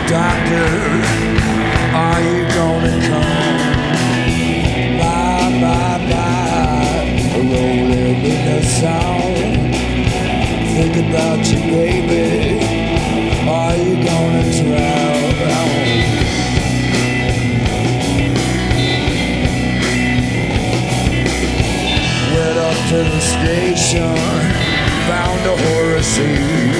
Doctor, are you gonna come? Bye, bye, bye, rolling in the sound. Think about you, baby. Are you gonna drown? Went up to the station, found a horror scene.